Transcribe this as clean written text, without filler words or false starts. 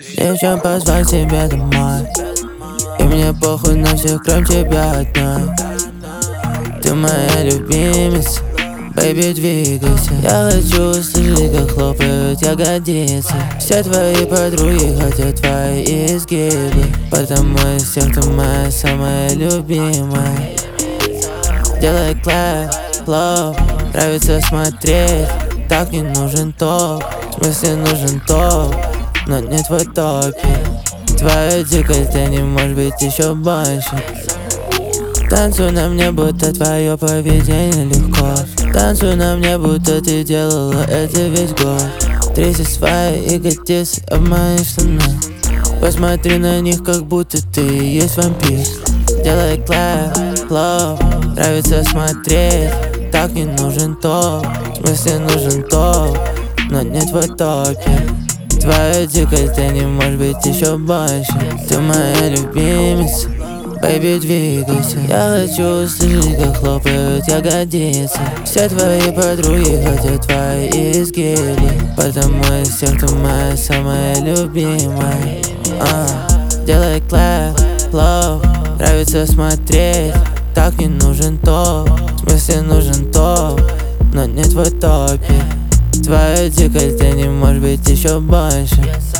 Не в чем позвать тебя домой, и мне похуй на всех, кроме тебя одной. Ты моя любимица, baby, двигайся. Я хочу услышать, как хлопают ягодицы. Все твои подруги хотят твои изгибы, потому из всех ты моя самая любимая. Делай клэп, лоу, нравится смотреть. Так не нужен топ, в смысле нужен топ, но не твой топик. Твоя дикость, да не может быть еще больше. Танцуй на мне, будто твое поведение легко. Танцуй на мне, будто ты делала это весь год. Тряси свои ягодицы об мои штаны. Посмотри на них, как будто ты и есть вампир. Делай клэп, лоу, нравится смотреть. Так не нужен топ, в смысле нужен топ, но не твой топик. Твоя дикость, да не может быть еще больше. Ты моя любимица, baby, двигайся. Я хочу услышать, как хлопают ягодицы. Все твои подруги хотят твои изгибы, потому из всех ты моя самая любимая. Делай клэп, лоу, нравится смотреть. Так не нужен топ, в смысле нужен топ, но не твой топик. Твоя дикость, да не может быть еще больше.